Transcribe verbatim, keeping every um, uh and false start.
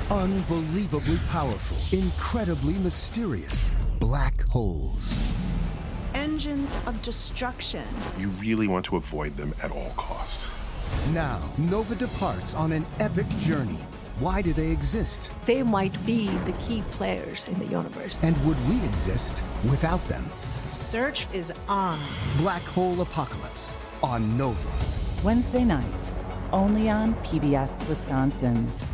Unbelievably powerful, incredibly mysterious black holes. Engines of destruction. You really want to avoid them at all costs. Now, Nova departs on an epic journey. Why do they exist? They might be the key players in the universe. And would we exist without them? Search is on. Black Hole Apocalypse on Nova. Wednesday night, only on P B S Wisconsin.